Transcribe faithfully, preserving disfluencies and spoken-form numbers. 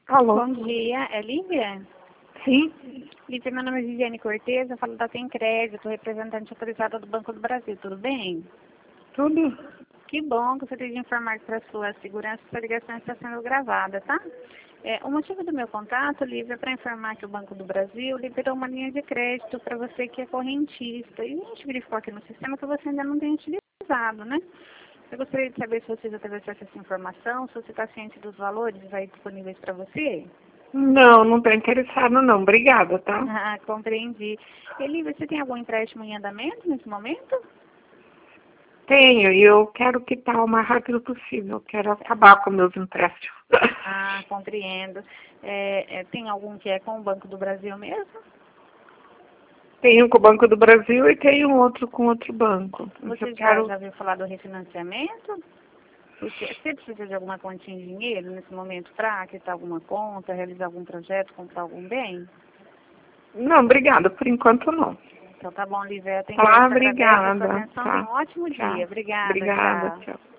Alô? Bom dia, é Lívia? Sim? Lívia, meu nome é Viviane Cortez, eu falo da Tem Crédito, representante autorizada do Banco do Brasil, tudo bem? Tudo? Que bom, gostaria de informar que para sua segurança, essa ligação está sendo gravada, tá? É, o motivo do meu contato, Lívia, é para informar que o Banco do Brasil liberou uma linha de crédito para você que é correntista. E a gente verificou aqui no sistema que você ainda não tem utilizado, né? Eu gostaria de saber se você já teve acesso a essa informação, se você está ciente dos valores aí disponíveis para você. Não, não estou interessado não. Obrigada, tá? Ah, compreendi. Eli, você tem algum empréstimo em andamento nesse momento? Tenho, e eu quero quitar o mais rápido possível. Quero acabar com meus empréstimos. Ah, compreendo. É, é, tem algum que é com o Banco do Brasil mesmo? Tenho com o Banco do Brasil e tenho outro com outro banco. Mas Você eu já, quero... já ouviu falar do refinanciamento? Você, você precisa de alguma quantia em dinheiro nesse momento para quitar alguma conta, realizar algum projeto, comprar algum bem? Não, obrigada. Por enquanto, não. Então tá bom, Lívia. Tem que Tá, agradece a sua obrigada. atenção. Tenha Tá. um ótimo Tchau. dia. Obrigada, Obrigada, tchau. tchau.